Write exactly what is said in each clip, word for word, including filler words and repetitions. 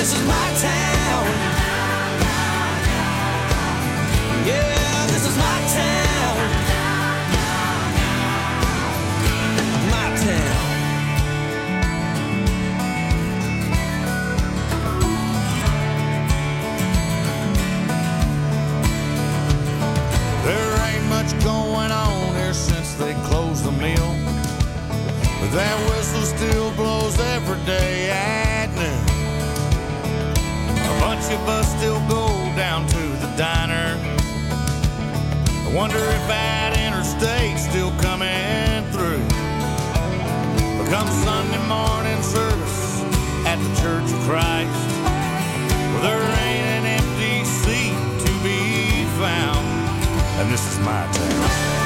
This is my town. Yeah, this is my town. My town. There ain't much going on here since they closed the mill, but that whistle still blows every day at noon. A bunch of us still go down to the diner. I wonder if that interstate's still coming through. But come Sunday morning service at the Church of Christ, well, there ain't an empty seat to be found. And this is my town.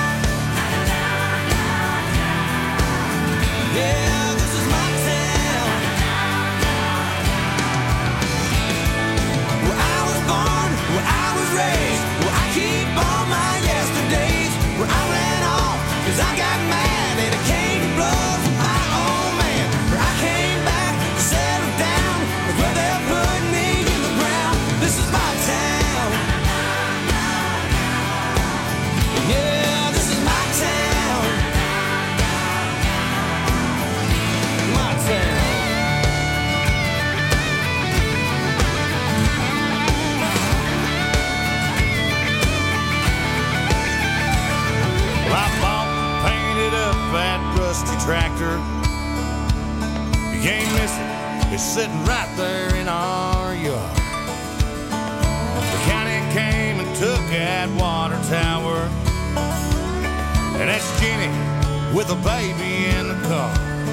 Yeah, this is my town. Where I was born, where I was raised, where I keep all my yesterdays, where I ran off, cause I got mad and it came to blows with my old man. Where I came back, settled down, where they're putting me in the ground. This is my town. Yeah, this is my town. My town. Well, I bought and painted up that rusty tractor. You can't miss it. It's sitting right there in our yard. The county came and took that water tower, and that's Jenny with a baby in the car.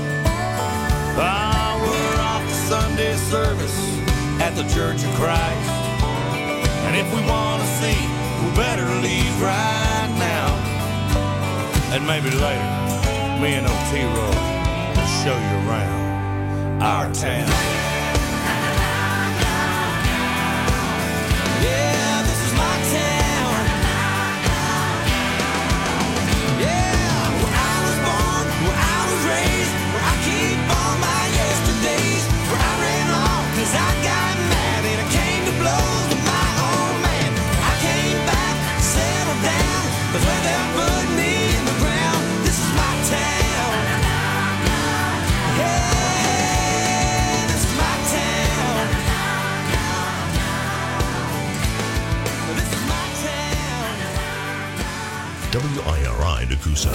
Ah, we're off to Sunday service at the Church of Christ, and if we want to see, we better leave right now. And maybe later, me and Otero will show you around our town. Yeah, this is my town. Yeah, where I was born, where I was raised, where I keep all my yesterdays, where I ran off cause I got mad and it came to blows with my old man. I came back, settled down, cause where they put me in the ground. This is my town. Yeah, this is my town. This is my town. W I R I Nakusa.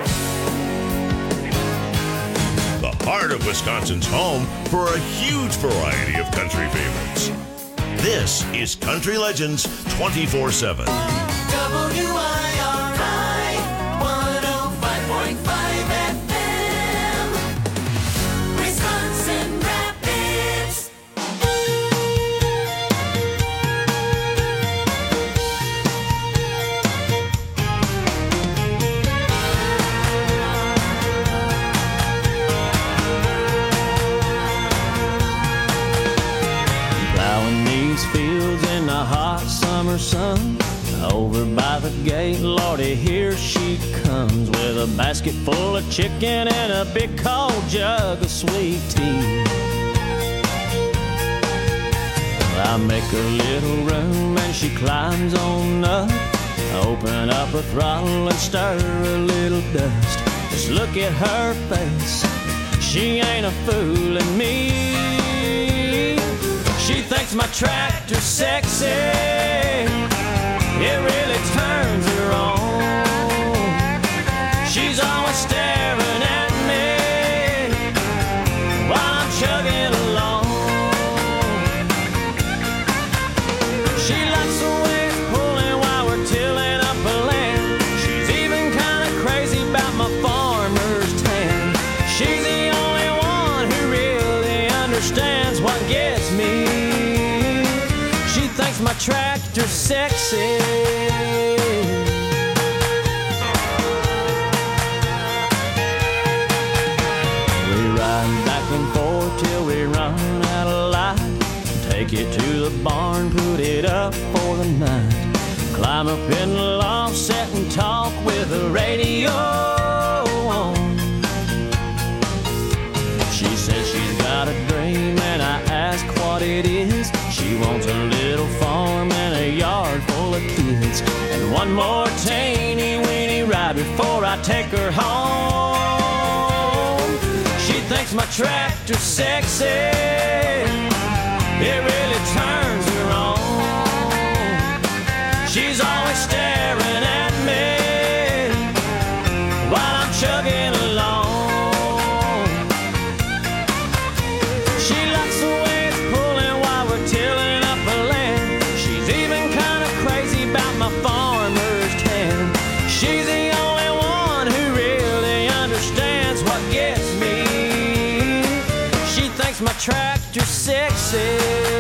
The heart of Wisconsin's home for a huge variety of country favorites. This is Country Legends twenty-four seven. W I R I one oh five point five F M, Wisconsin Rapids. Plowing these fields in the hot summer sun. Over by the gate, Lordy, here she comes with a basket full of chicken and a big cold jug of sweet tea. Well, I make a little room and she climbs on up. I open up her throttle and stir a little dust. Just look at her face, she ain't a fooling me. She thinks my tractor's sexy, it really turns her on. She's always staring at me while I'm chugging along. She likes the way it's pulling while we're tilling up a land. She's even kind of crazy about my farmer's tan. She's the only one who really understands what gets me. She thinks my tractor's sexy. We ride back and forth till we run out of light. Take it to the barn, put it up for the night. Climb up in the loft, sit and talk with the radio on. She says she's got a dream and I ask what it it is. She wants a little farm and a yard full of kids, and one more teeny weeny ride before I take her home. She thinks my tractor's sexy, it really turns her on. She's always staring at me while I'm chugging along. She likes the way it's pulling while we're tilling up the land. She's even kind of crazy about my farmer's tan. She's the only one who really understands what gets me. She thinks my tractor's sexy.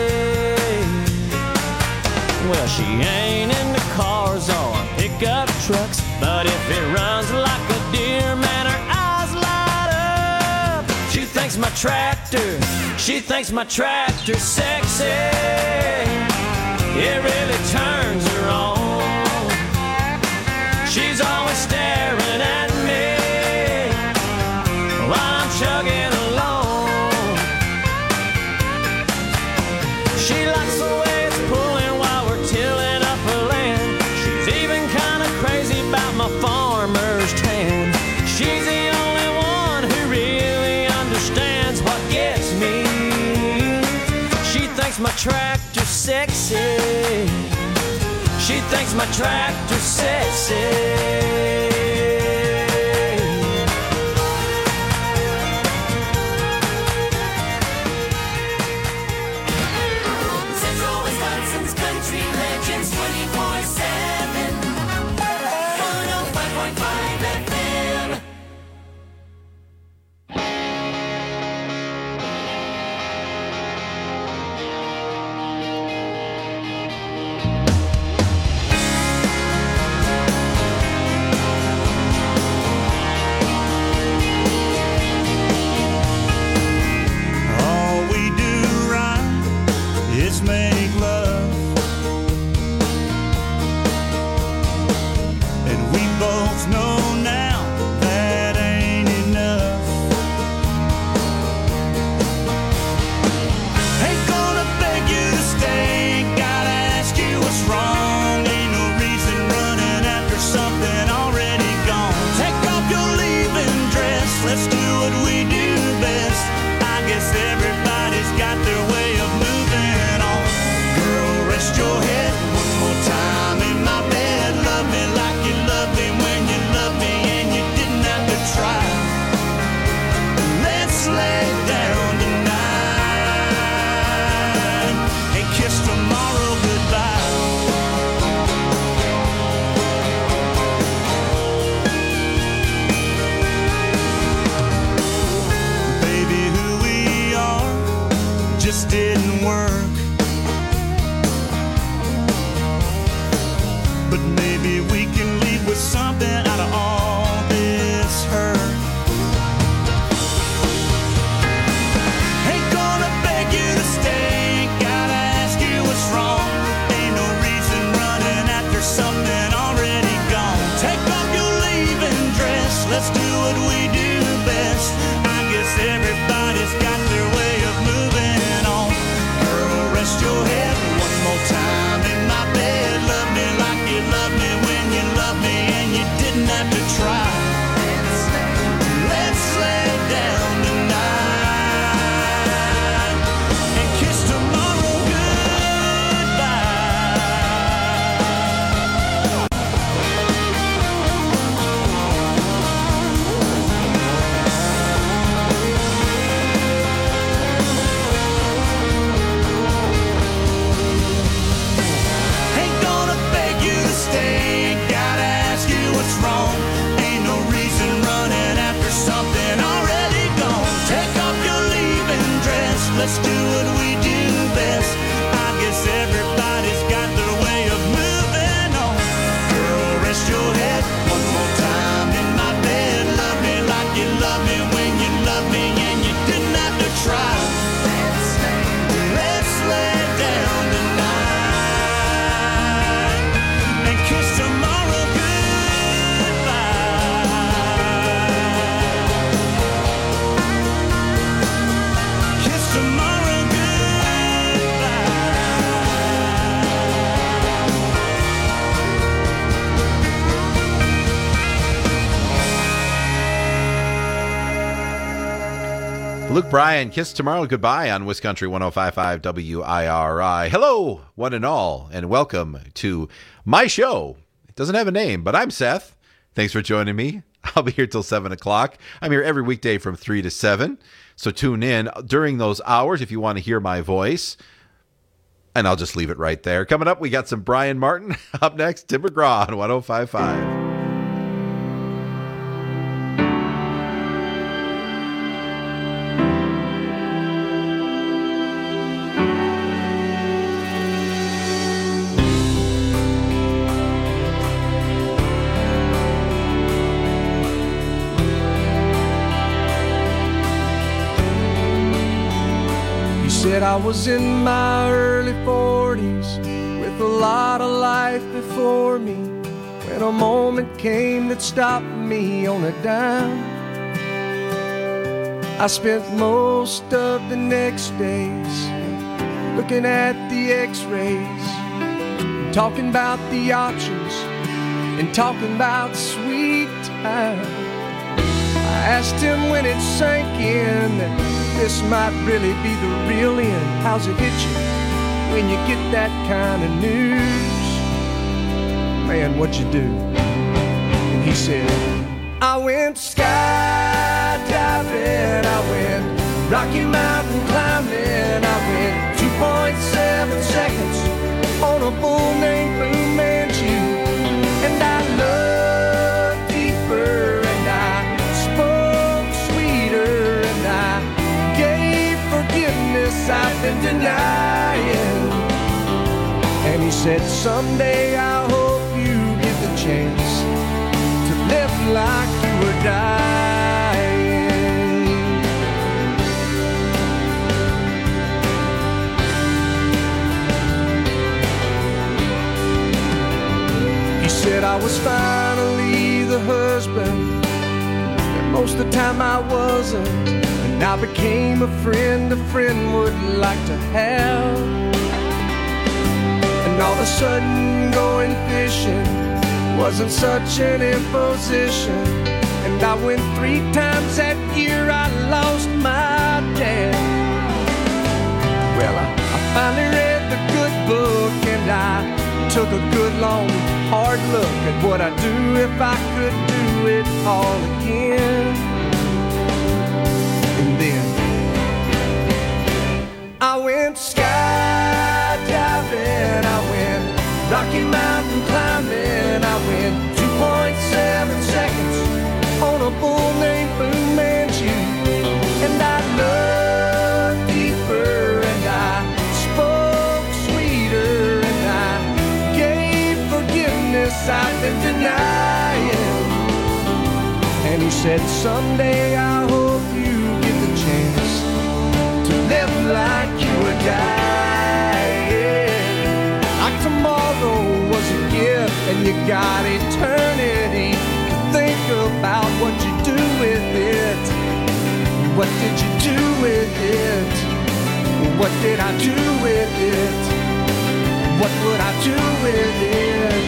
Well, she ain't into cars or pickup trucks, but if it runs like a deer, man, her eyes light up. She thinks my tractor, she thinks my tractor's sexy. It really turns her on. She's always staring at me while I'm chugging along. She likes the way it's pulling while we're tilling up her land. She's even kind of crazy about my farmer's tan. She's the only one who really understands what gets me. She thinks my tractor's sexy. She thinks my tractor's sexy. Central Wisconsin's Country Legends twenty-four seven. one oh five point five F M. All we do right is make love, and we both know now that ain't enough. Ain't gonna beg you to stay, gotta ask you what's wrong. Ain't no reason running after something already gone. Take off your leaving dress, let's do what we do best. I guess everybody's got their way of moving on. Girl, rest your head one more time in my bed. Love me like you loved me when you loved me and you didn't have to try. Let's lay down tonight and kiss tomorrow goodbye. Baby, who we are just didn't work. But maybe we can leave with something out of all this hurt. Ain't gonna beg you to stay, gotta ask you what's wrong. Ain't no reason running after something already gone. Take off your leaving dress, let's do what we do best. I guess everybody's got their way of moving on. Luke Bryan, Kiss Tomorrow Goodbye on Wiscountry one oh five point five W I R I. Hello, one and all, and welcome to my show. It doesn't have a name, but I'm Seth. Thanks for joining me. I'll be here till seven o'clock. I'm here every weekday from three to seven, so tune in during those hours if you want to hear my voice. And I'll just leave it right there. Coming up, we got some Brian Martin. Up next, Tim McGraw on one oh five point five. Said I was in my early forties with a lot of life before me when a moment came that stopped me on a dime. I spent most of the next days looking at the x-rays, talking about the options and talking about sweet time. I asked him when it sank in that this might really be the real end. How's it hit you when you get that kind of news? Man, what'd you do? And he said, I went skydiving, I went Rocky Mountain climbing, I went two point seven seconds on a bull named Fu Manchu. And I loved deeper and I spoke sweeter and I gave forgiveness I've been denying. And he said, someday I hope you get the chance to live like you were dying. He said I was finally the husband, and most of the time I wasn't. And I became a friend a friend would like to have. And all of a sudden going fishing wasn't such an imposition. And I went three times that year, I lost my dad. Well, I, I finally read the good book and I took a good long hard look at what I'd do if I could do it all again. And then I went skydiving, I went Rocky Mountain climbing, I went two point seven seconds on a bull named Fu Manchu. And I loved deeper and I spoke sweeter and I gave forgiveness I've been denying. And he said, someday I hope you get the chance to live like you were dying. Like tomorrow was a gift and you got eternity to think about what you do with it. What did you do with it? What did I do with it? What would I do with it?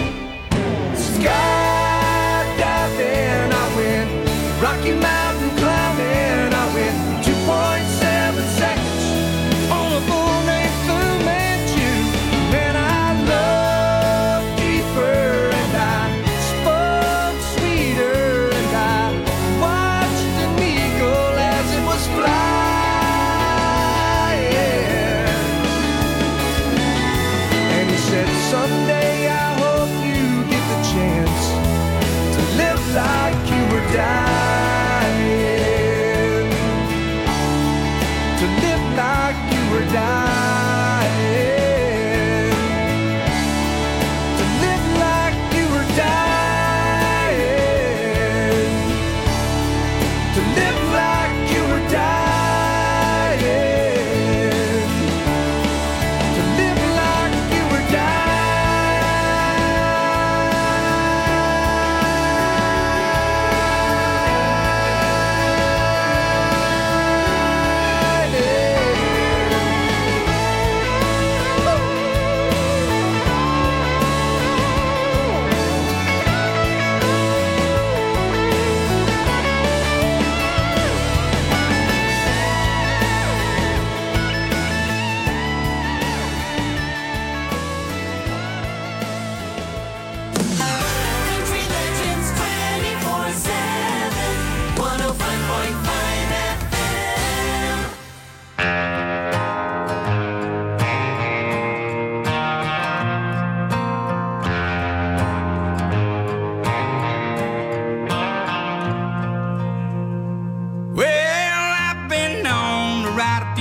Skydiving, I went Rocky Mountain climbing, I went two point seven seconds on a bull named Fu Manchu. And I loved deeper and I spoke sweeter and I watched an eagle as it was flying. And he said, someday I hope you get the chance to live like you were dying. To live like you were dying. To live like you were dying. To live like you were dying. To live like you were dying.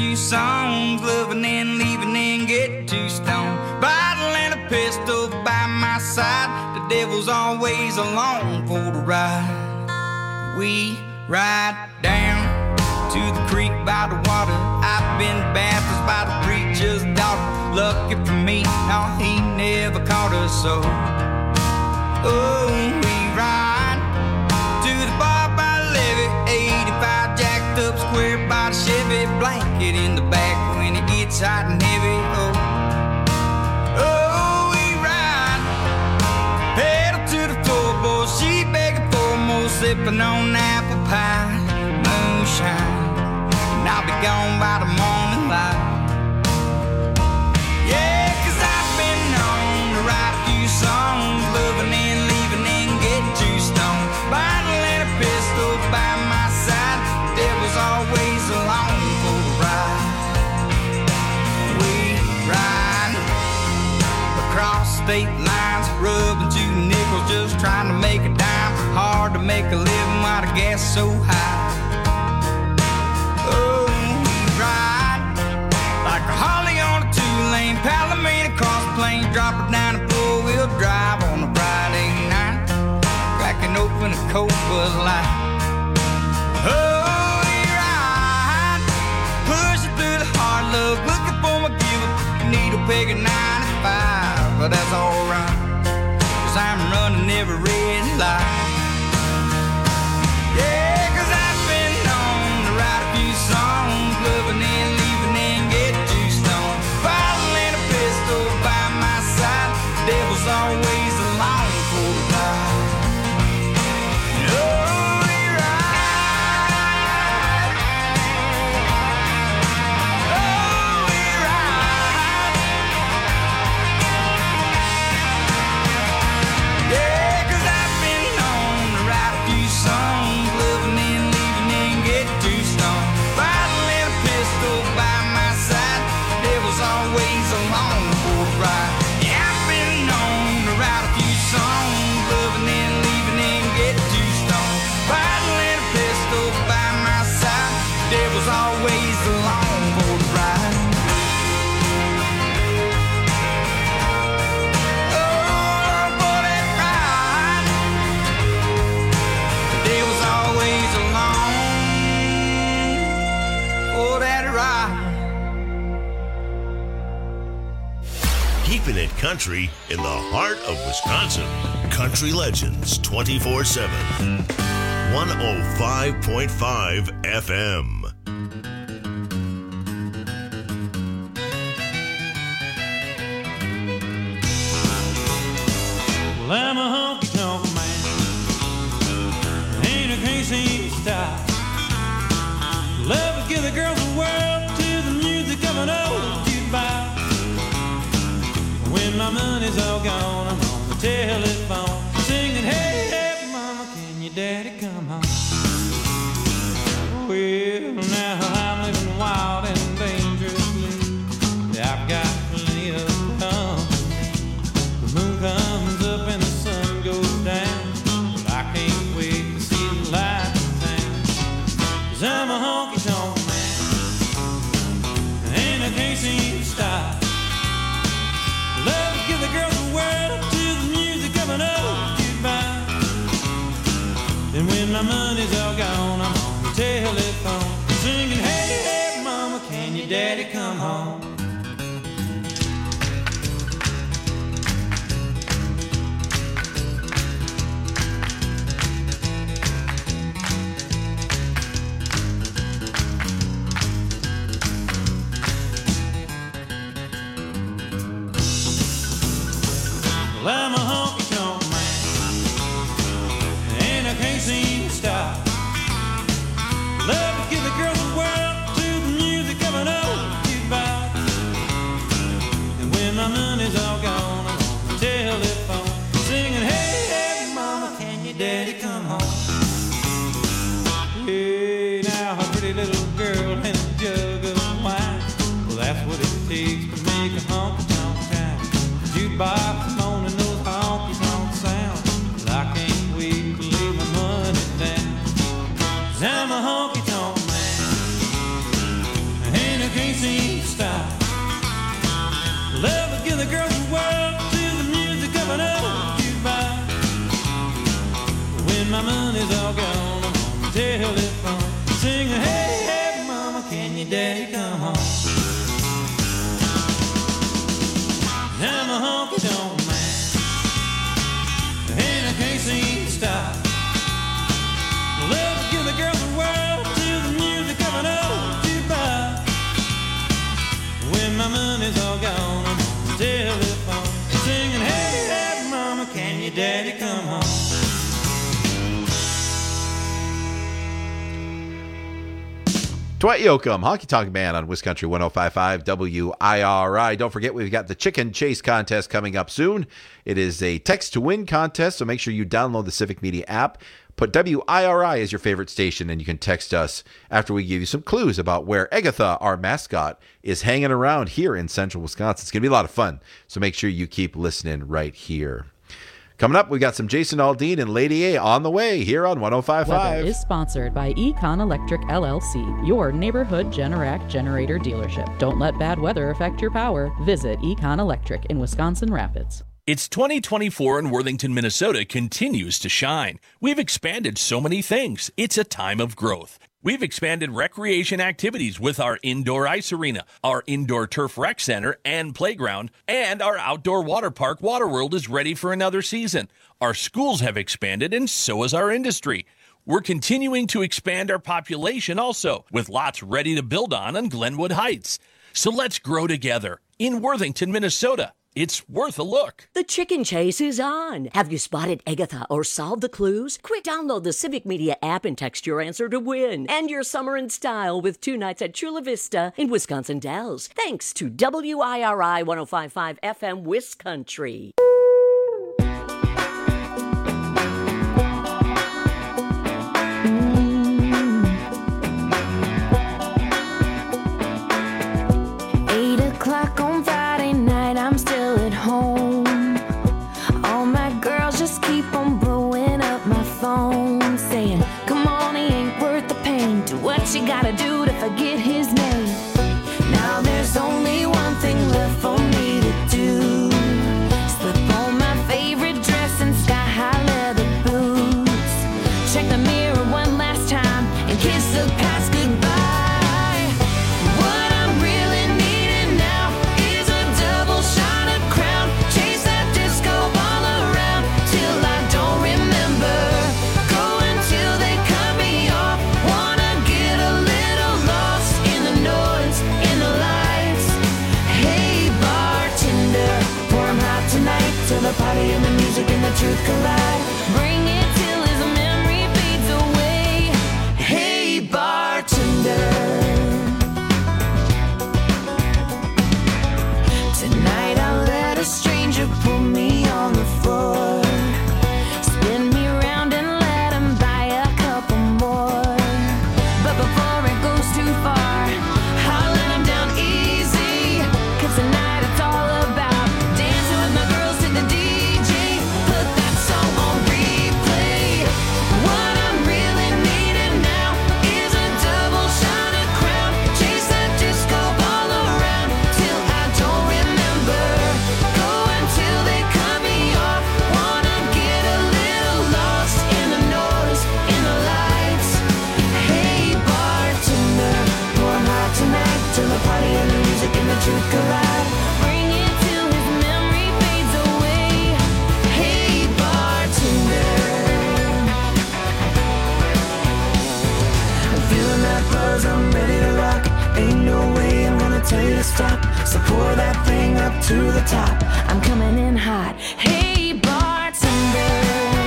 few songs, loving and leaving and get too stoned. Bottle and a pistol by my side, the devil's always along for the ride. We ride down to the creek by the water. I've been baptized by the preacher's daughter. Lucky for me, no, he never caught us so. Oh, we ride to the bar by the levee, eighty-five jacked up square by the Chevy, blanket in the back when it gets hot and heavy. Oh, oh, we ride, pedal to the floorboard, she begging for more, sipping on apple pie, moonshine, and I'll be gone by the morning light. Yeah, 'cause I've been known to write a few songs, loving and leaving and get too stoned. Bottle and a pistol by my side, devil's always along for the ride. We ride across state lines, rubbing two nickels, just trying to make a dime. Hard to make a living while the gas is so high. Oh, we ride like a Harley on a two-lane Palomino cross plane, drop it down a four-wheel drive on a Friday night, cracking open a Coke Bud Light. Oh, we ride, pushing through the hard luck, looking for my giver, needle peg at ninety-five, but that's alright, 'cause I'm running every red light. Yeah, 'cause I've been known to write a few songs, loving and leaving and get too stoned. Bottle and a pistol by my side, devil's always along for the ride. Oh, we ride. Oh, we ride. Yeah, 'cause I've been known to write a few songs, loving and leaving and get too stoned. Bottle and a pistol by my side, devil's always along for the ride. Yeah, I've been known to write a few songs, loving and leaving and get too stoned. Bottle and a pistol by my side, devil's always along for the ride. Oh, for that ride, the devil's always along for that ride. Keeping it country in the heart of Wisconsin. Country Legends twenty-four seven. one oh five point five F M. Well, I'm a honky-tonk man, ain't a crazy style. Love to give the girls the world to the music of an old jukebox. When my money's all gone, I'm on the telephone singing, hey, hey, mama, can your daddy come home? Well, now I'm living wild and dangerously. I've got plenty of company. The moon comes up and the sun goes down, but I can't wait to see the light in town. 'Cause I'm a honky-tonk man, and I can't seem to stop. Love to give the girls the world to the music of an old jukebox. And when my money's all gone, I'm on the telephone singing, hey, hey, mama, can your daddy come home? Well, I'm a honky-tonk man, and I can't seem to stop. Love to give the girls the world to the music of an old jukebox. And when my money's all gone, I'm on the telephone singing, hey, hey, mama, can your daddy come home? Hey, now a pretty little girl and a jug of wine, well, that's what it takes to make a honky-tonk town. Jukebox moaning those honky-tonk sounds, but I can't wait to lay my money down. 'Cause I'm a honky-tonk man, and I the girls of the world to the music of an old jukebox. When my money's all gone, I'm on the telephone singing, hey, hey, mama, can your daddy come home? I'm a honky-tonk man, and I can't seem to stop. Love to give the girls of the world to the music of an old jukebox. When my money's all gone, I'm on the telephone singing, hey, hey, mama, can your daddy come home? Dwight Yoakam, Honky Tonk Man on Wisconsin one oh five point five W I R I. Don't forget, we've got the Chicken Chase contest coming up soon. It is a text to win contest, so make sure you download the Civic Media app. Put W I R I as your favorite station, and you can text us after we give you some clues about where Agatha, our mascot, is hanging around here in central Wisconsin. It's going to be a lot of fun, so make sure you keep listening right here. Coming up, we got some Jason Aldean and Lady A on the way here on one oh five point five. Weather is sponsored by Econ Electric L L C, your neighborhood Generac generator dealership. Don't let bad weather affect your power. Visit Econ Electric in Wisconsin Rapids. It's twenty twenty-four and Worthington, Minnesota continues to shine. We've expanded so many things. It's a time of growth. We've expanded recreation activities with our indoor ice arena, our indoor turf rec center and playground, and our outdoor water park, Waterworld, is ready for another season. Our schools have expanded, and so has our industry. We're continuing to expand our population also, with lots ready to build on on Glenwood Heights. So let's grow together in Worthington, Minnesota. It's worth a look. The Chicken Chase is on. Have you spotted Agatha or solved the clues? Quick, download the Civic Media app and text your answer to win. And your summer in style with two nights at Chula Vista in Wisconsin Dells. Thanks to W I R I one oh five point five F M Wiscountry. Eight o'clock on Friday night, I'm still at home. All my girls just keep on blowing up my phone, saying, come on, he ain't worth the pain. Do what you gotta do to forget his name. Now there's only one thing left for me to do. Slip on my favorite dress and sky-high leather boots. Check the mirror one last time and kiss the past goodbye. The party and the music and the truth collide. Bring it till his memory fades away. Hey, bartender. Tonight I'll let a stranger pull me on the floor. Spin me around and let him buy a couple more. But before it goes too far, I'll let him down easy. Cause tonight it's all about dancing with my girls to the D J. Put that song on replay. What I'm really needing now is a double shot of Crown. Chase that disco ball around till I don't remember. Go until they cut me off. Wanna get a little lost in the noise, in the lights. Hey, bartender, pour 'em hot tonight till the party and the music and the truth collide. Bring it till his memory fades away. Hey, bartender. I'm feeling that buzz, I'm ready to rock. Ain't no way I'm gonna tell you to stop. So pour that thing up to the top. I'm coming in hot. Hey, bartender.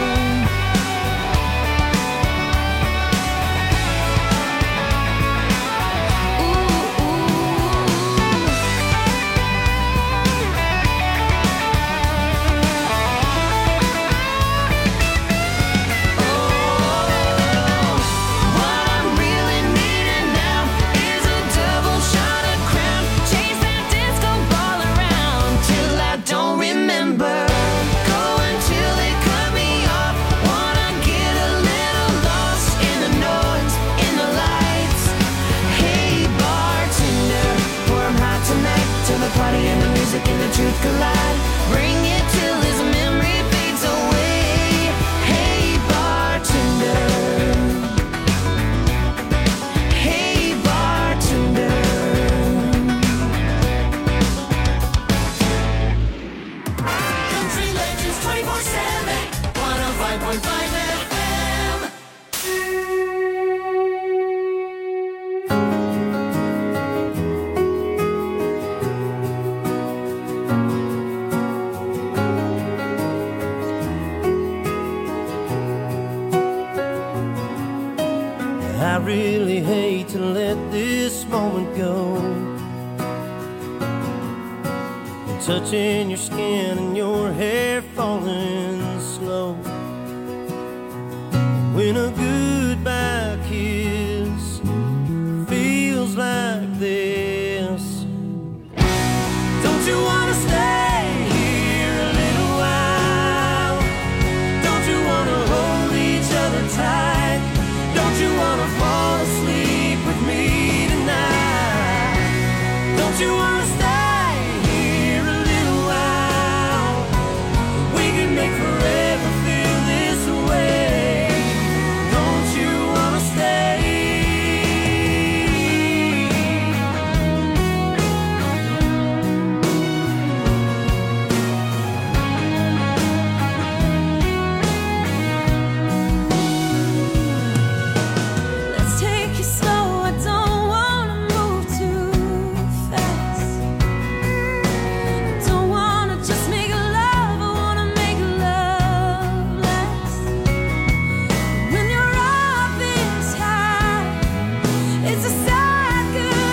What I'm really needing now is a double shot of Crown. Chase that disco ball around till I don't remember. moment go. Touching your skin and your hair falling slow. When a goodbye kiss feels like this. Don't you wanna stay here a little while? Don't you wanna hold each other tight? Don't you wanna fall asleep with me tonight? Don't you wanna stay? Make forever feel this way. Don't you wanna stay? Let's take it slow. I don't wanna move too fast. I don't wanna just make love. I wanna make love last. When you're up this high, it's a sad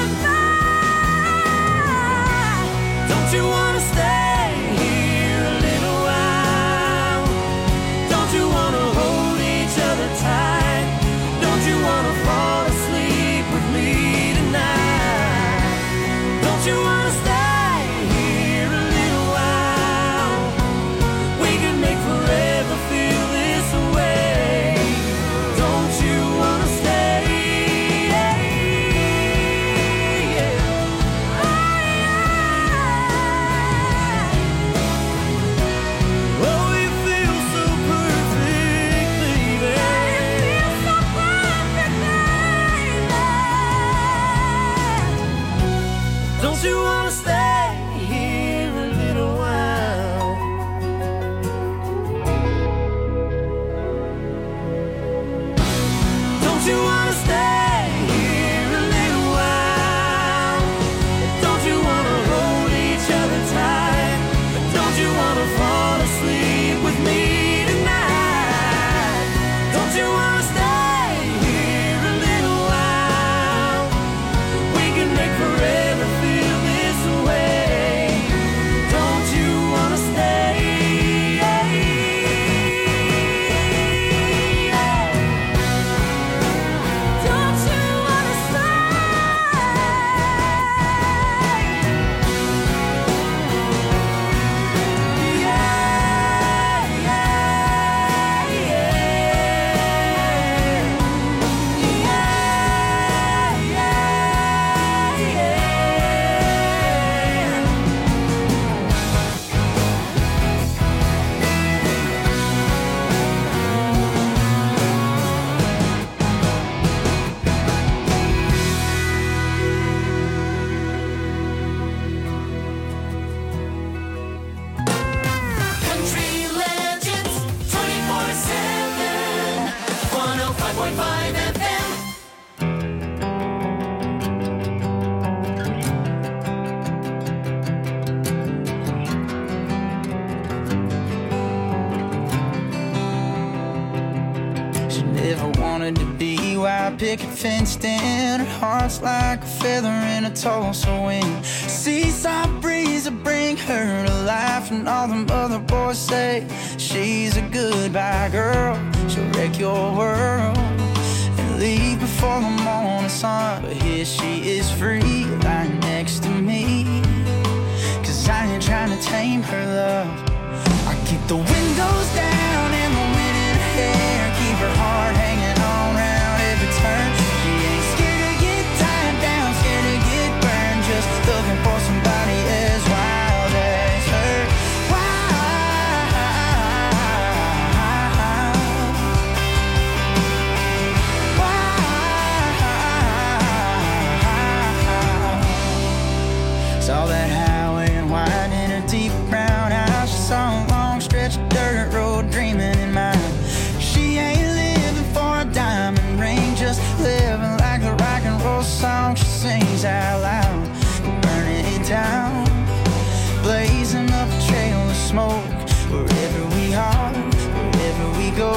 goodbye. Don't you wanna stay here a little while? Don't you wanna hold each other tight? Don't you wanna fall asleep with me tonight? Don't you wanna stay here a little while? We can make forever feel this way. Don't you wanna stay? Oh, you feel so perfect, baby. Don't you wanna stay here a little while? Don't you wanna stay here a little while? Don't you wanna hold each other tight? Don't you wanna fall asleep with me tonight? Don't you wanna stay here a little while? We can make forever feel this way. Don't you wanna stay? Don't you wanna stay? Yeah, yeah, yeah. Yeah, yeah, yeah. Country Legends twenty-four seven, one oh five point five F M. She never wanted to be white picket fenced in. Her heart's like a feather in a Tulsa wind. Seesaw breeze will bring her to life, and all them other boys say she's a goodbye girl. She'll wreck your world and leave before the morning sun. But here she is free, lying next to me. Cause I ain't trying to tame her love. I keep the windows down and the wind in her hair. Keep her heart hanging on round every turn. She ain't scared to get tied down, scared to get burned. Just looking for somebody as wild as her. Saw that highway and wide in her deep brown eyes. She saw a long stretch of dirt road dreaming in mind. She ain't living for a diamond ring, just living like the rock and roll song she sings out loud. Burning it down, blazing up a trail of smoke. Wherever we are, wherever we go,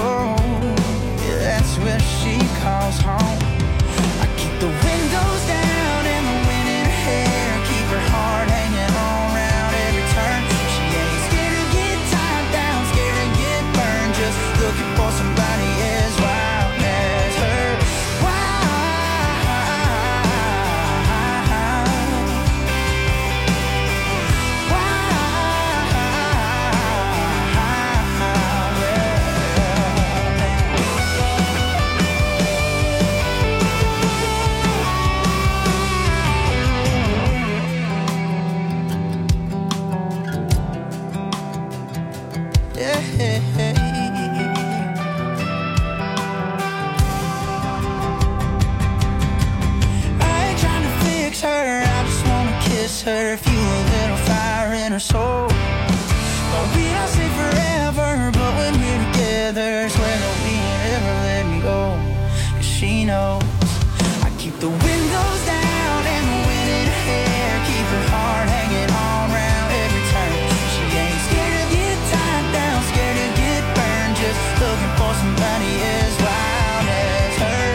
yeah, that's where she calls home. I keep the windows down and the miss her. Fuel a little fire in her soul. Well, we don't say forever, but when we're together, swear no we ain't ever let me go. Cause she knows I keep the windows down and the wind in her hair. Keep her heart hanging on round every turn. She ain't scared to get tied down, scared to get burned. Just looking for somebody as wild as her.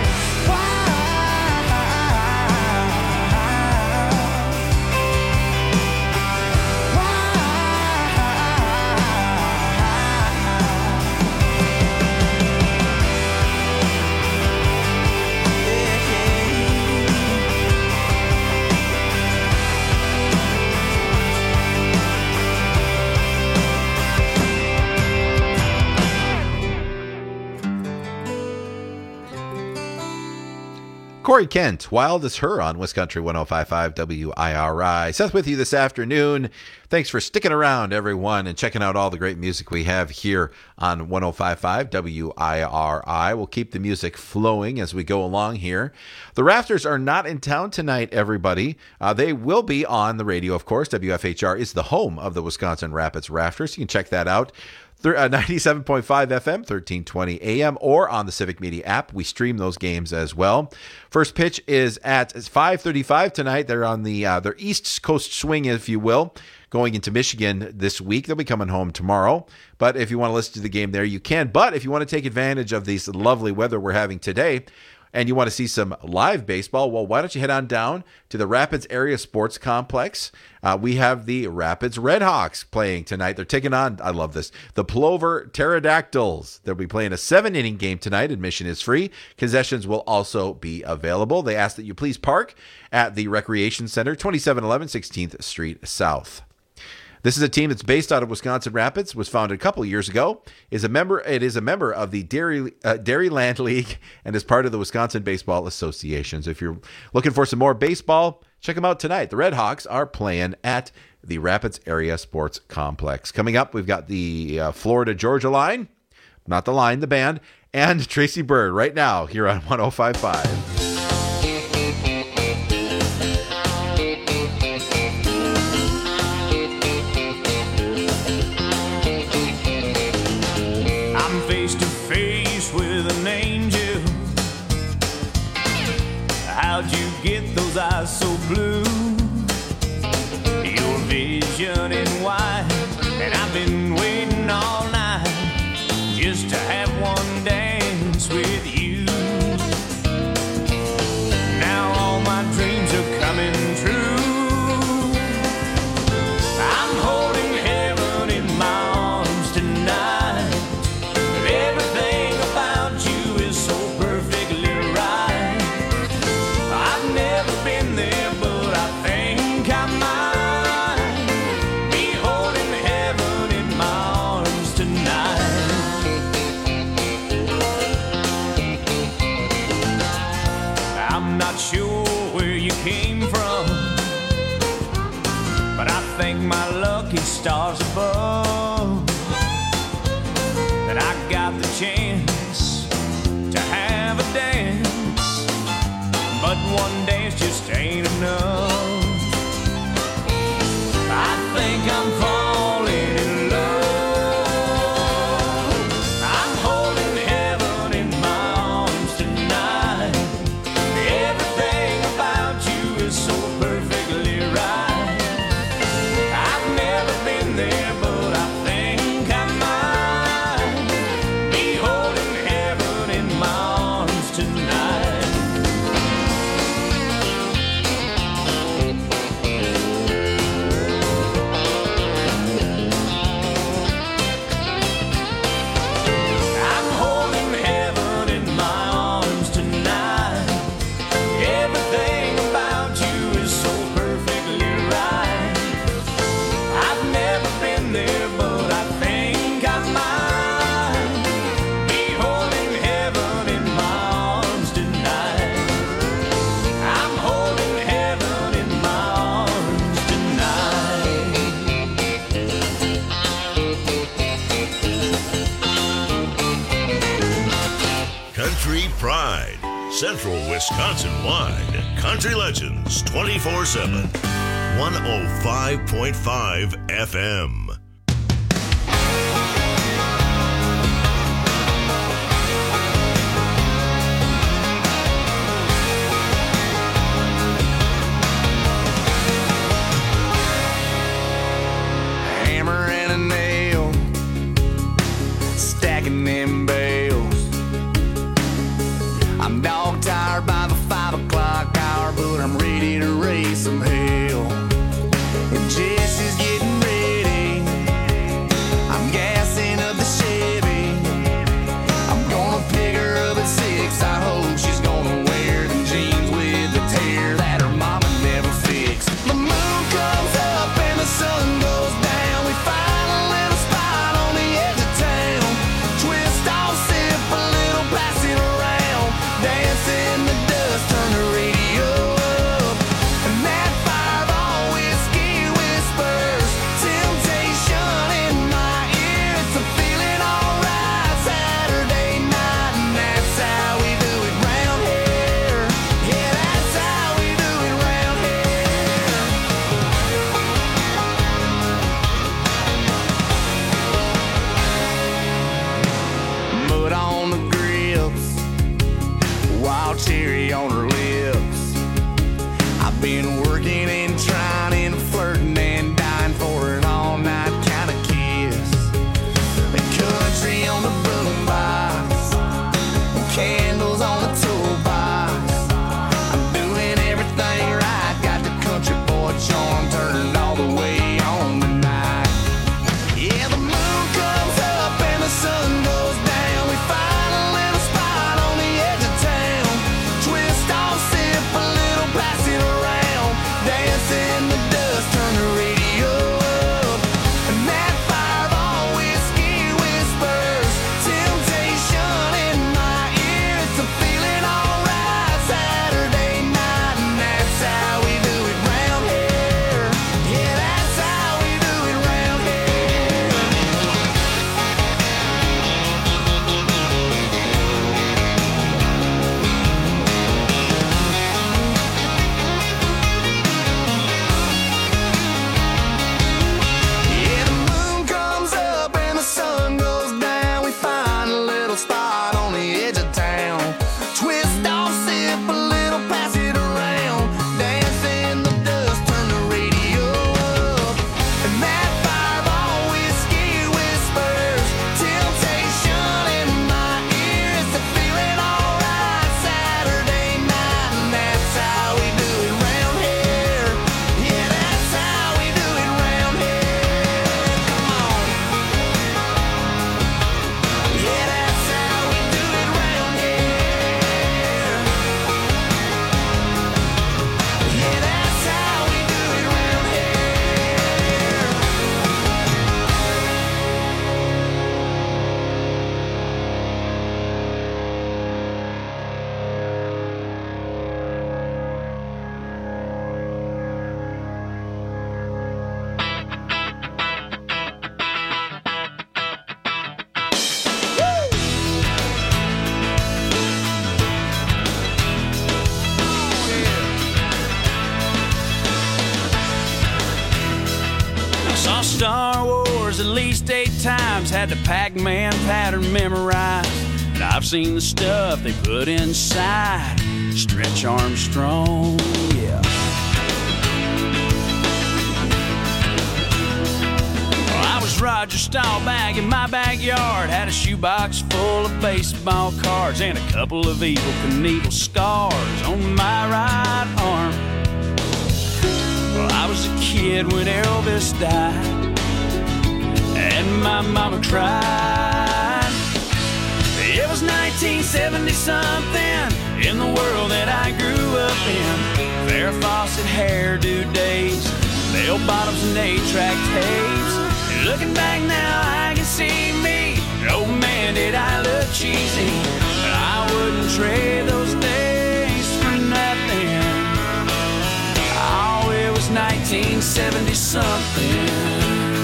Corey Kent, Wild as Her on Wiscountry one oh five point five W I R I. Seth with you this afternoon. Thanks for sticking around, everyone, and checking out all the great music we have here on one oh five point five W I R I. We'll keep the music flowing as we go along here. The Rafters are not in town tonight, everybody. Uh, they will be on the radio, of course. W F H R is the home of the Wisconsin Rapids Rafters. You can check that out. ninety-seven point five F M, thirteen twenty A M, or on the Civic Media app. We stream those games as well. First pitch is at five thirty-five tonight. They're on the uh, their East Coast swing, if you will, going into Michigan this week. They'll be coming home tomorrow. But if you want to listen to the game there, you can. But if you want to take advantage of this lovely weather we're having today, and you want to see some live baseball, well, why don't you head on down to the Rapids Area Sports Complex. Uh, we have the Rapids Redhawks playing tonight. They're taking on, I love this, the Plover Pterodactyls. They'll be playing a seven-inning game tonight. Admission is free. Concessions will also be available. They ask that you please park at the Recreation Center, twenty-seven eleven sixteenth Street South. This is a team that's based out of Wisconsin Rapids, was founded a couple of years ago. Is a member. It is a member of the Dairy uh, Dairyland League and is part of the Wisconsin Baseball Association. So if you're looking for some more baseball, check them out tonight. The Redhawks are playing at the Rapids Area Sports Complex. Coming up, we've got the uh, Florida Georgia line, not the line, the band, and Tracy Bird right now here on one oh five point five. Face to face with an angel. How'd you get those eyes so blue? Your vision in white, and I've been waiting all night just to have one dance with you. Now all my dreams are coming true. I'm holding heaven in my arms tonight. Everything about you is so perfectly right. I've never been there, but I think I might be holding heaven in my arms tonight. I'm not sure where you came from, but I thank my lucky stars above that I got the chance to have a dance, but one dance just ain't enough. I think I'm falling in love. I'm holding heaven in my arms tonight. Everything about you is so perfectly right. I've never been there, but I think I might be holding heaven in my arms tonight. I'm holding heaven in my arms tonight. Everything about you is so perfectly right. I've never been there, but I think I might be holding heaven in my arms tonight. I'm holding heaven in my arms tonight. Country Pride, Central Wisconsin wide. Country Legends twenty-four seven. one oh five point five F M. Hammer and a nail, stacking them bales. I'm dog tired by the five o'clock hour, but I'm ready to raise some hell. And Jesse's getting ready, I'm gassing up the Chevy. I'm gonna pick her up at six, I hope she's gonna wear them jeans with the tear that her mama never fixed. The moon comes up and the sun goes down, we find a little spot on the edge of town. Twist off, sip a little, pass it around, dance in the dust, turn the radio up. And that fireball whiskey whispers temptation in my ear. It's a feeling alright Saturday night, and that's how we do it round here. Yeah, that's how we do it round here. Mud on the grips, wild cherry on her lips. I've been working and trying and flirting and dying for an all-night kind of kiss. The country on the boombox, candles on the toolbox. I'm doing everything right, got the country boy charm turned all the way on tonight. Yeah, the moon comes up and the sun goes down, we find a little spot on the edge of town. Twist off, sip a little, pass it around, dance in the dust, turn the radio up. And that fireball whiskey whispers temptation in my ear. It's a feeling alright Saturday night, and that's how we do it round here. Yeah, that's how we do it round here. Yeah, the moon comes up and the sun goes down, we find a little spot on the edge of town. Twist off, sip a little, pass it around, dance in the dust, turn the radio up. And that fireball whiskey whispers temptation in my ear. It's a feeling alright Saturday night, and that's how we do it round here. Yeah, that's how we do it round here. Come on. Yeah, that's how we do it round here. Yeah, that's how we do it round here. I saw Star Wars at least eight times, had the Pac-Man pattern memorized. And I've seen the stuff they put inside Stretch Armstrong, yeah. Well, I was Roger Staubach in my backyard, had a shoebox full of baseball cards and a couple of Evel Knievel scars on my right arm. Well, I was a kid when Elvis died, and my mama cried. It was nineteen seventy something in the world that I grew up in. Farrah Fawcett hairdo days, bell bottoms and eight-track tapes. And looking back now, I can see me. Oh man, did I look cheesy? But I wouldn't trade those days for nothing. Oh, it was nineteen seventy something.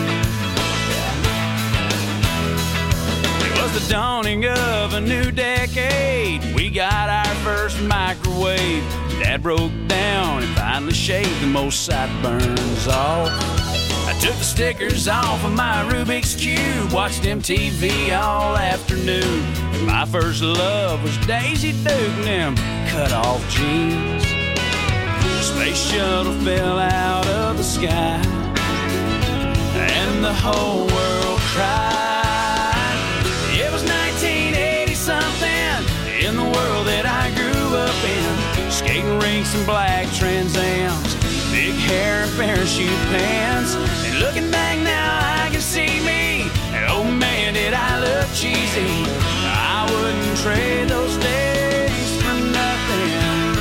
It was the dawning of a new decade. We got our first microwave. Dad Dad broke down and finally shaved the most sideburns off. I took the stickers off of my Rubik's Cube, watched M T V all afternoon. And my first love was Daisy Duke and them cut-off jeans. The space shuttle fell out of the sky, and the whole world cried. It was nineteen eighty something in the world that I grew up in. Skating rinks and black Trans Ams, big hair and parachute pants. And looking back now, I can see me. And oh man, did I look cheesy. I wouldn't trade those days for nothing.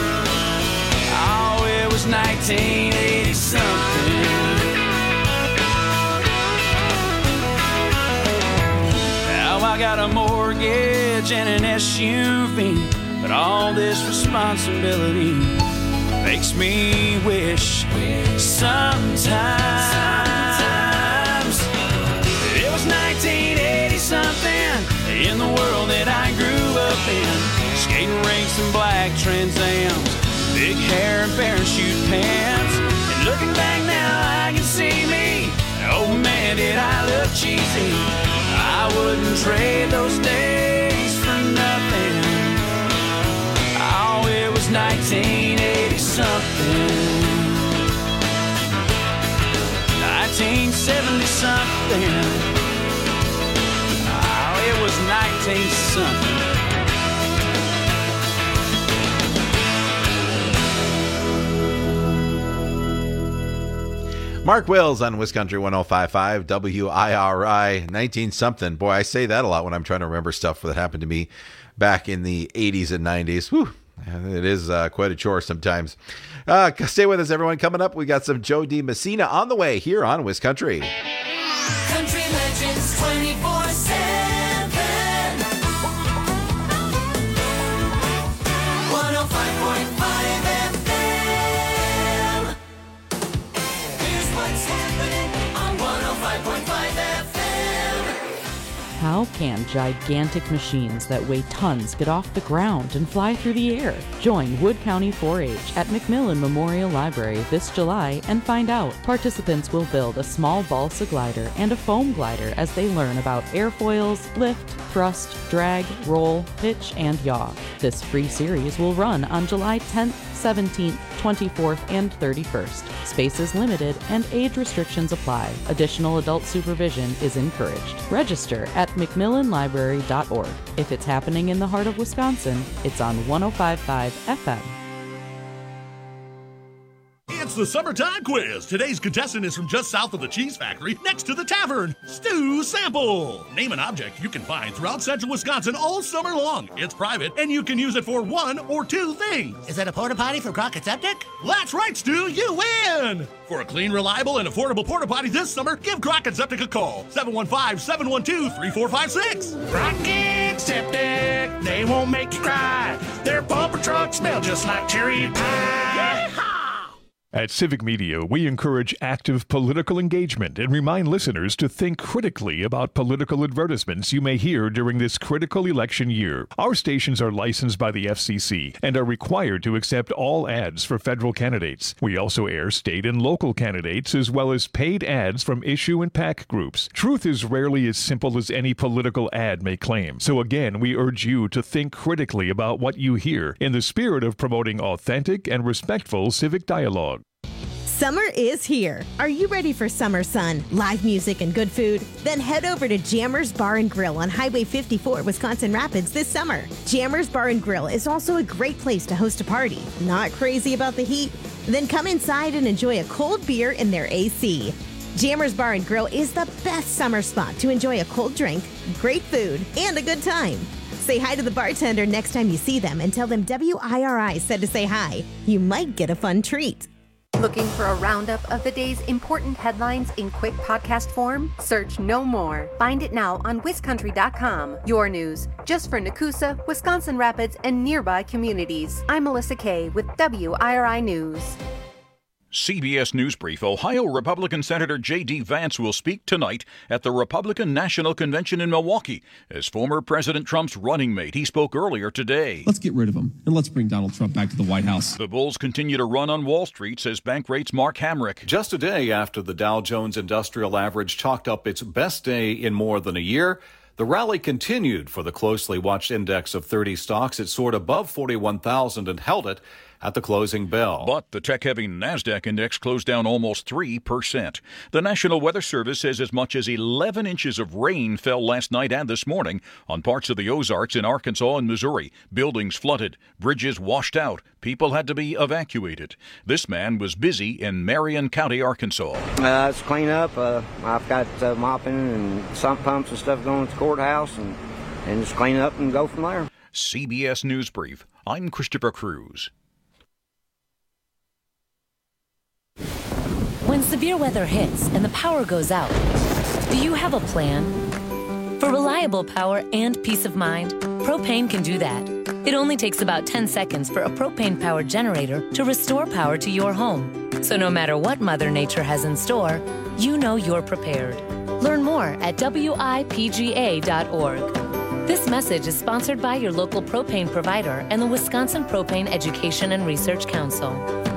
Oh, it was nineteen eighty something. Now I got a mortgage and an S U V, but all this responsibility makes me wish sometimes it was nineteen eighty something in the world that I grew up in. Skating rinks and black Trans Ams, big hair and parachute pants. And looking back now, I can see me. Oh man, did I look cheesy. I wouldn't trade those days for nothing. Oh, it was nineteen eighty something. nineteen seventy something. Oh, it was nineteen something. Mark Wills on Wisconsin one oh five point five W I R I. nineteen something. Boy, I say that a lot when I'm trying to remember stuff that happened to me back in the eighties and nineties. Whew. It is uh, quite a chore sometimes. Uh, stay with us, everyone. Coming up, we got some Joe D. Messina on the way here on Wiscountry. Country Legends twenty-four seven. one oh five point five F M. Here's what's happening on one oh five point five F M. How can gigantic machines that weigh tons get off the ground and fly through the air? Join Wood County four H at McMillan Memorial Library this July and find out. Participants will build a small balsa glider and a foam glider as they learn about airfoils, lift, thrust, drag, roll, pitch, and yaw. This free series will run on July tenth, seventeenth, twenty-fourth, and thirty-first. Space is limited and age restrictions apply. Additional adult supervision is encouraged. Register at mcmillan library dot org. If it's happening in the heart of Wisconsin, it's on one oh five point five F M. It's the summertime quiz. Today's contestant is from just south of the cheese factory, next to the tavern. Stu Sample. Name an object you can find throughout central Wisconsin all summer long. It's private, and you can use it for one or two things. Is that a porta potty for Crockett Septic? That's right, Stu. You win. For a clean, reliable, and affordable porta potty this summer, give Crockett Septic a call. seven one five, seven one two, three four five six. Crockett Septic, they won't make you cry. Their bumper trucks smell just like cherry pie. Yeehaw! At Civic Media, we encourage active political engagement and remind listeners to think critically about political advertisements you may hear during this critical election year. Our stations are licensed by the F C C and are required to accept all ads for federal candidates. We also air state and local candidates as well as paid ads from issue and PAC groups. Truth is rarely as simple as any political ad may claim. So again, we urge you to think critically about what you hear in the spirit of promoting authentic and respectful civic dialogue. Summer is here. Are you ready for summer sun, live music, and good food? Then head over to Jammers Bar and Grill on Highway fifty-four, Wisconsin Rapids this summer. Jammers Bar and Grill is also a great place to host a party. Not crazy about the heat? Then come inside and enjoy a cold beer in their A C. Jammers Bar and Grill is the best summer spot to enjoy a cold drink, great food, and a good time. Say hi to the bartender next time you see them and tell them W I R I said to say hi. You might get a fun treat. Looking for a roundup of the day's important headlines in quick podcast form? Search No More. Find it now on wiscountry dot com. Your news, just for Nakusa, Wisconsin Rapids, and nearby communities. I'm Melissa Kay with W I R I News. C B S News Brief. Ohio Republican Senator J D. Vance will speak tonight at the Republican National Convention in Milwaukee as former President Trump's running mate. He spoke earlier today. Let's get rid of him, and let's bring Donald Trump back to the White House. The bulls continue to run on Wall Street, says Bankrate's Mark Hamrick. Just a day after the Dow Jones Industrial Average chalked up its best day in more than a year, the rally continued for the closely watched index of thirty stocks. It soared above forty-one thousand and held it at the closing bell. But the tech-heavy NASDAQ index closed down almost three percent. The National Weather Service says as much as eleven inches of rain fell last night and this morning on parts of the Ozarks in Arkansas and Missouri. Buildings flooded, bridges washed out. People had to be evacuated. This man was busy in Marion County, Arkansas. Uh, it's clean up. Uh, I've got uh, mopping and sump pumps and stuff going to the courthouse, and, and just clean up and go from there. C B S News Brief. I'm Christopher Cruz. When severe weather hits and the power goes out, do you have a plan? For reliable power and peace of mind, Propane can do that. It only takes about ten seconds for a propane-powered generator to restore power to your home. So no matter what Mother Nature has in store, you know you're prepared. Learn more at W I P G A dot org. This message is sponsored by your local propane provider and the Wisconsin Propane Education and Research Council.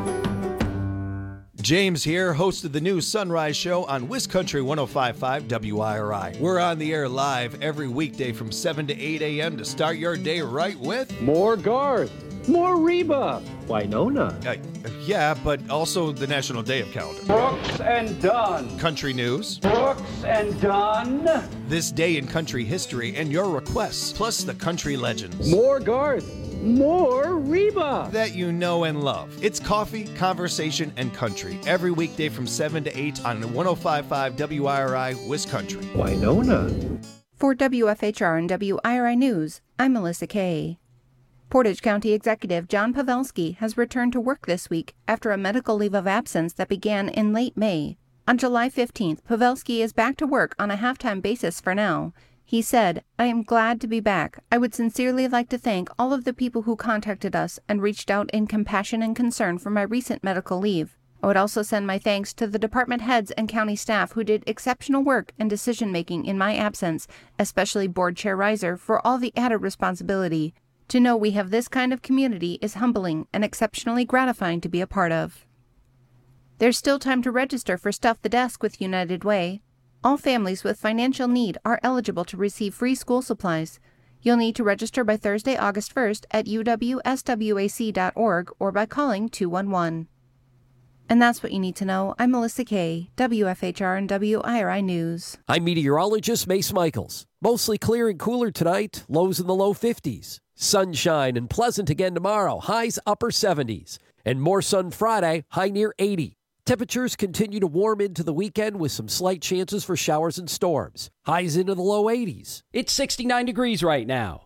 James here, host of the new Sunrise Show on WisCountry one oh five point five W I R I. We're on the air live every weekday from seven to eight a.m. to start your day right with... More Garth, more Reba, Winona. Uh, yeah, but also the National Day of Calendar. Brooks and Dunn. Country News. Brooks and Dunn. This day in country history and your requests, plus the country legends. More Garth. More Reba that you know and love. It's coffee, conversation, and country every weekday from seven to eight on one oh five point five W I R I WisCountry. Winona. For W F H R and W I R I News, I'm Melissa Kay. Portage County Executive John Pavelski has returned to work this week after a medical leave of absence that began in late May. On July fifteenth, Pavelski is back to work on a half-time basis for now. He said, "I am glad to be back. I would sincerely like to thank all of the people who contacted us and reached out in compassion and concern for my recent medical leave. I would also send my thanks to the department heads and county staff who did exceptional work and decision-making in my absence, especially Board Chair Reiser for all the added responsibility. To know we have this kind of community is humbling and exceptionally gratifying to be a part of." There's still time to register for Stuff the Desk with United Way. All families with financial need are eligible to receive free school supplies. You'll need to register by Thursday, August first at U W S W A C dot org or by calling two one one. And that's what you need to know. I'm Melissa Kay, W F H R and W I R I News. I'm meteorologist Mace Michaels. Mostly clear and cooler tonight, lows in the low fifties. Sunshine and pleasant again tomorrow, highs upper seventies. And more sun Friday, high near eighty. Temperatures continue to warm into the weekend with some slight chances for showers and storms. Highs into the low eighties. It's sixty-nine degrees right now.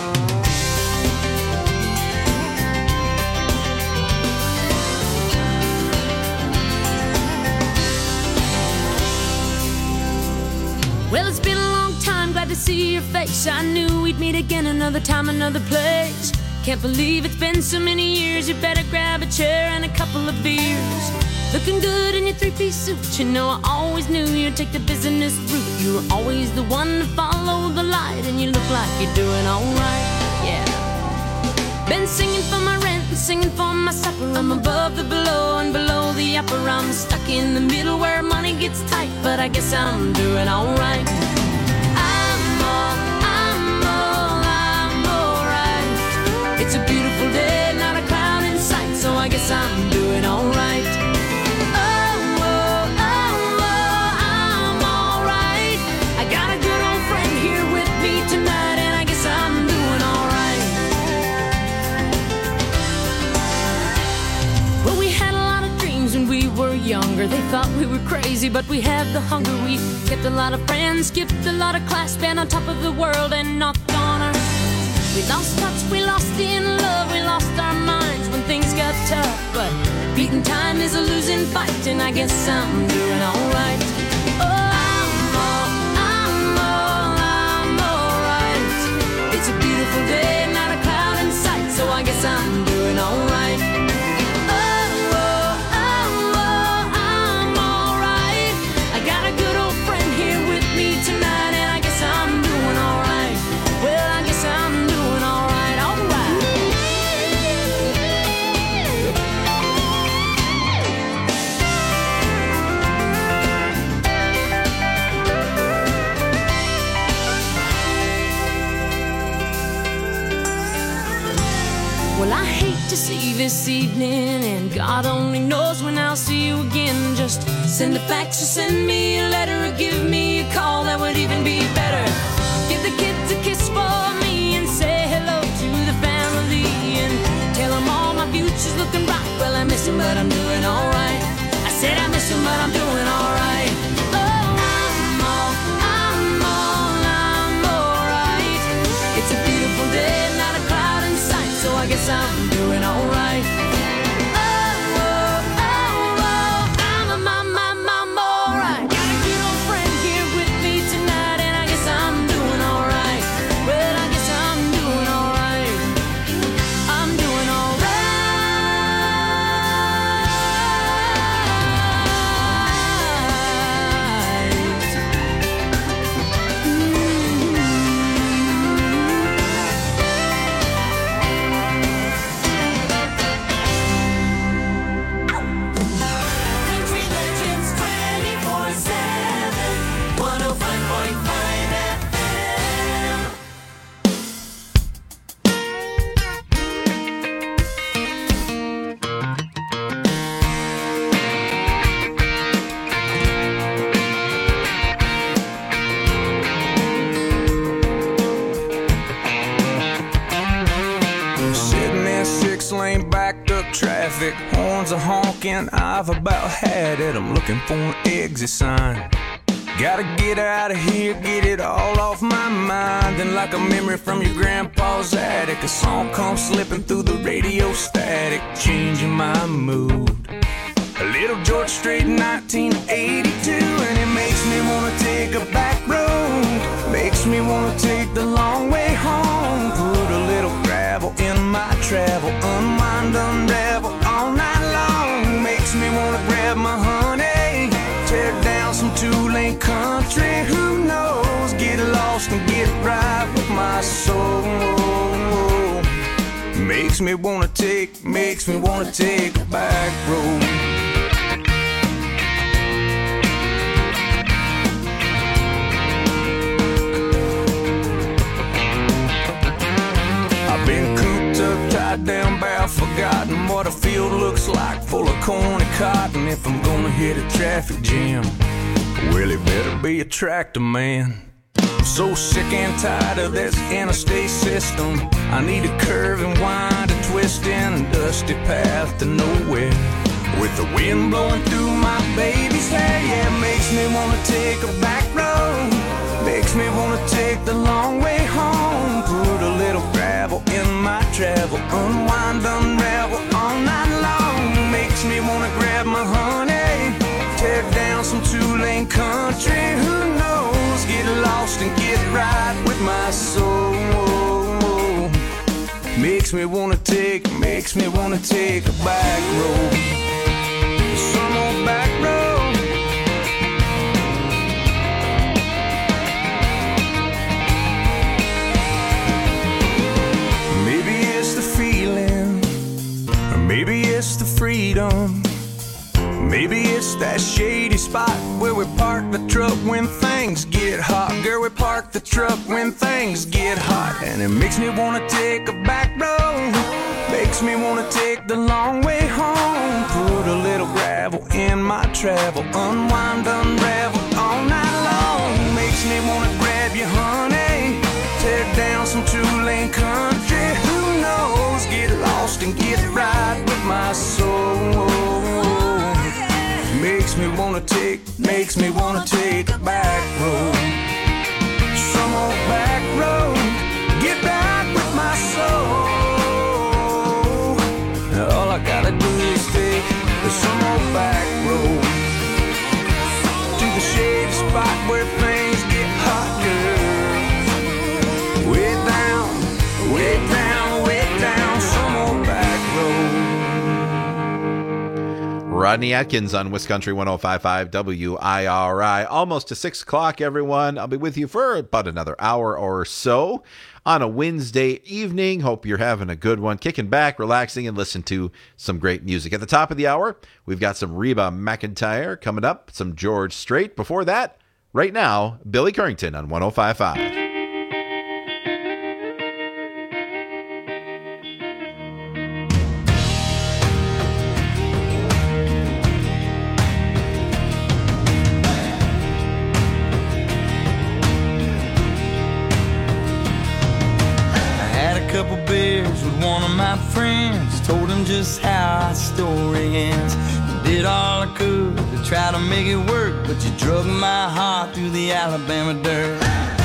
Well, it's been a long time, glad to see your face. I knew we'd meet again another time, another place. Can't believe it's been so many years. You better grab a chair and a couple of beers. Looking good in your three-piece suit. You know I always knew you'd take the business route. You were always the one to follow the light, and you look like you're doing alright, yeah. Been singing for my rent and singing for my supper. I'm above the below and below the upper. I'm stuck in the middle where money gets tight, but I guess I'm doing alright. I'm all, I'm all, I'm alright. It's a beautiful day, not a cloud in sight, so I guess I'm doing alright. Younger, they thought we were crazy, but we had the hunger. We kept a lot of friends, skipped a lot of class, been on top of the world and knocked on our. We lost touch, we lost in love, we lost our minds when things got tough. But beating time is a losing fight, and I guess I'm doing alright. Oh, I'm all, I'm all, I'm alright. It's a beautiful day, not a cloud in sight, so I guess I'm doing alright. Oh, oh, oh, oh. to see this evening, and God only knows when I'll see you again. Just send a fax or send me a letter or give me a call, that would even be better. Give the kids a kiss for me and say hello to the family, and tell them all my future's looking bright. Well, I miss him, but I'm doing alright. I said I miss him, but I'm doing alright. Oh, I'm all, I'm all, I'm alright. It's a beautiful day, not a cloud in sight, so I guess I'm doing alright. Oh, oh, oh, oh, I'm a mom, mom, mom, alright. Got a good old friend here with me tonight, and I guess I'm doing alright. Well, I guess I'm doing alright. I'm doing alright. Country Legends twenty-four seven, one oh five point five F M. Sitting in six lane backed up traffic, horns are honking, I've about had it. I'm looking for an exit sign. Gotta get out of here, get it all off my mind. Then like a memory from your grandpa's attic, a song comes slipping through the radio static, changing my mood. A little George Strait, nineteen eighty-two, and it makes me wanna take a back road. Makes me wanna take the long way home. Put a little gravel in my travel, unwind, unravel all night long. Makes me wanna grab my honey, tear down some two-lane country. Who knows? Get lost and get right with my soul. Makes me wanna take, makes me wanna take a back road. I've been cooped up, tied down, bound, forgotten what a field looks like, full of corn and cotton. If I'm gonna hit a traffic jam, well, it better be a tractor man. I'm so sick and tired of this interstate system. I need a curve and wind and twist in a dusty path to nowhere, with the wind blowing through my baby's hair. Yeah, it makes me wanna take a back road. Makes me wanna take the long way home. Put a little gravel in my travel, unwind, unravel all night long. Makes me wanna grab my honey, tear down some two-lane country. Who knows? Get lost and get right with my soul. Makes me wanna take, makes me wanna take a back road. Some old back road. Maybe it's the feeling, or maybe it's the freedom. Maybe it's that shady spot where we park the truck when things get hot. Girl, we park the truck when things get hot. And it makes me wanna take a back road. Makes me wanna take the long way home. Put a little gravel in my travel, unwind, unravel all night long. Makes me wanna grab your honey, tear down some two-lane country. Who knows? Get lost and get right with my soul. Makes me wanna take, makes me wanna take a back road. Some old back road, get back with my soul. All I gotta do is take some old back road to the shady spot where things get hot, girl. Way down, way down, way down, some old back road. Rodney Atkins on Wisconsin one oh five point five W I R I. Almost to six o'clock, everyone. I'll be with you for about another hour or so on a Wednesday evening. Hope you're having a good one. Kicking back, relaxing, and listen to some great music. At the top of the hour, we've got some Reba McEntire coming up, some George Strait. Before that, right now, Billy Currington on one oh five point five. one of my friends, told him just how our story ends. Did all I could to try to make it work, but you drug my heart through the Alabama dirt.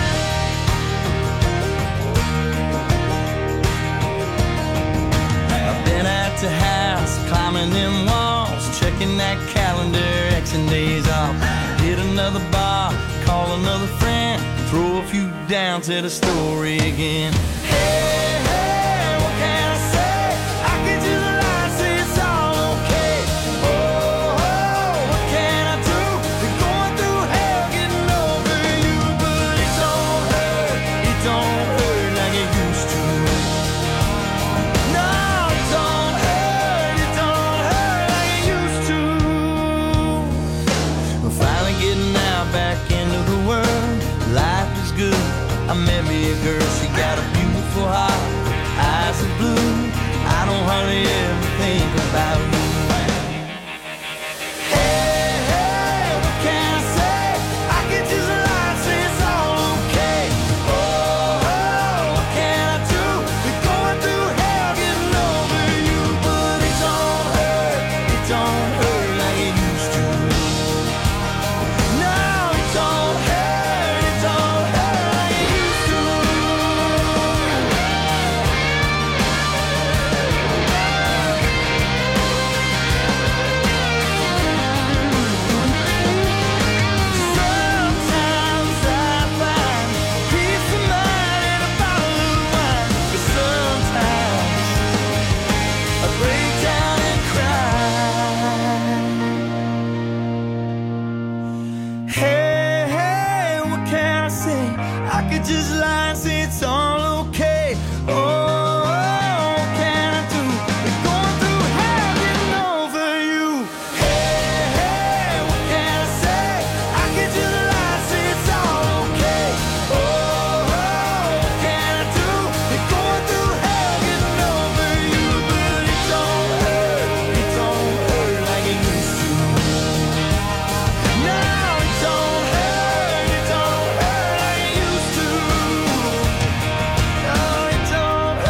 I've been at the house, climbing them walls, checking that calendar, Xing days off. Hit another bar, call another friend, throw a few down to the story again. Hey, hey, what can I say? I can just lie and say it's all okay. Oh, oh, what can I do? Been going through hell getting over you, but it don't hurt, it don't hurt like it used to. No, it don't hurt, it don't hurt like it used to. We're finally getting out back into the world. Life is good. I met me a girl, she got a beautiful heart, eyes are blue. I don't hardly ever think about you.